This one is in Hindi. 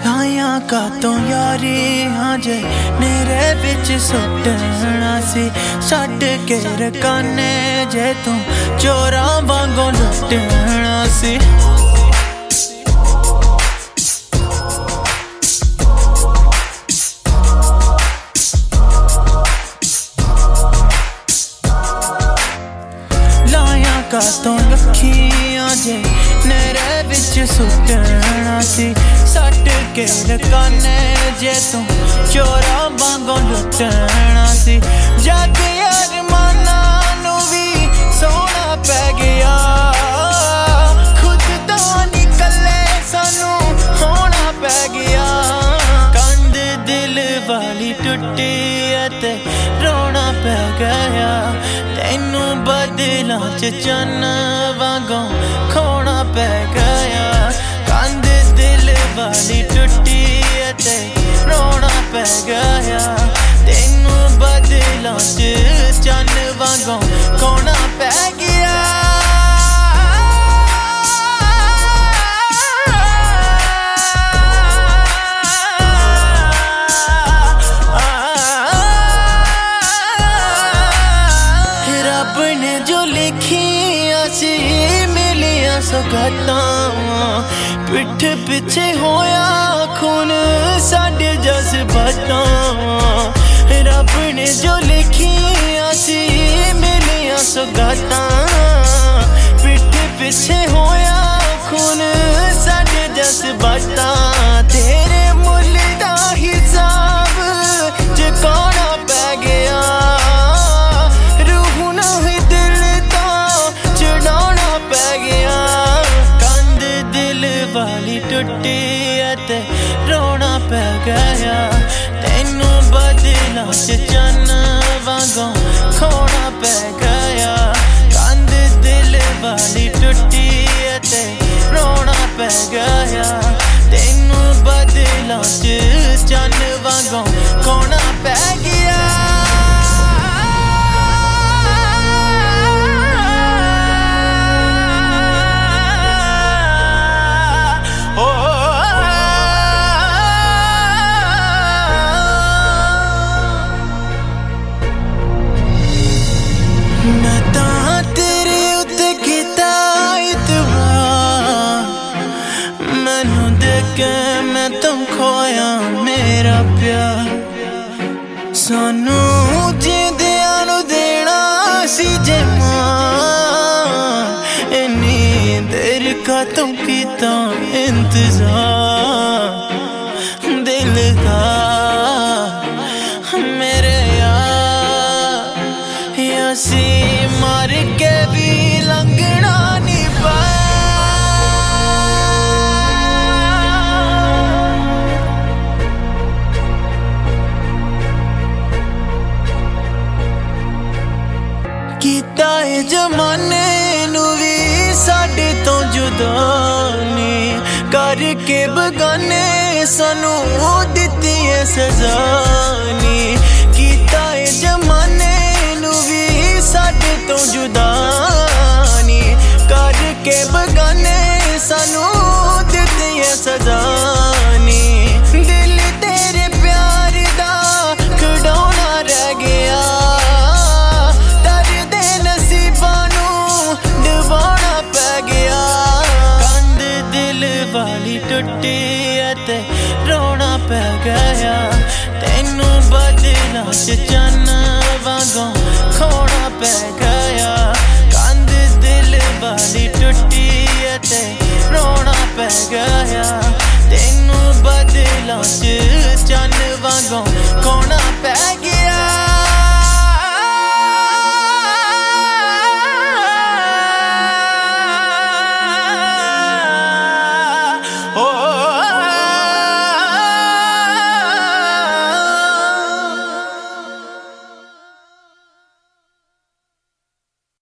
लाया का तो यारी हाँ जे मेरे बिच सुटना सी छड्ड के रकाने जे तू चोरां वांगों लुटना सी। लाया का तो लखियां जे मेरे बिच सुटना सी छड्ड के रकाने जे तू चोरां वांगों लुटना सी। जग अरमाना नू भी सोना पै गया खुद तो निकले सानू होना पै गया। कंध दिल वाली टुटी ते रोना पै गया तैनू बदलां च चन्न वांगों खोना पै गया। कंध दिल वाली टुटी ते रोना पै गया तैनू बदलां च चन्न वांगों खोना पै गया। रब ने जो लिखियां सी मिलियां सौगातां पिठ पिछे होया खून साडे जज्बातां। रब ने जो लिखियां सी मिलियां सौगातां पिठ पिछे होया खून साडे जज्बातां। तेरे मुल दा हिसाब चुकाना पै गया रूह नहीं दिल तो चढ़ाना पै गया। कंध दिल वाली टुटी ते रोना पै गया तैनू बदलां च चन्न वांगों खोना पै गया। कंध दिल वाली टुटी ते रोना पै गया तैनू बदलां च चन्न वांगों खोना पै गया। मैं तां तेरे उत्ते कीता इतबार मैनू देख के मैं तुम खोया मेरा प्यार। सानू जिंदियां नू देना सी जे मान इन्नी देर का तुम कीता इंतजार दिल का मेरे सी मार के भी लंघना नहीं कीता है जमाने नू भी साडे तो जुदा नी करके बगाने सानू दित्ती है सजा नी। कीता है जमाने साडे तो जुदा नी करके बगाने सानू दित्ती है सजा नी। दिल तेरे प्यार दा खड़ौना रह गया दर्द नसीबां नू डुबाना पै गया। कंध दिल वाली टुटी ते रोना पै गया तैनू बदलां च चन्न वांगों खोना पै गया। कंध दिल वाली टुटी ते रोना पै गया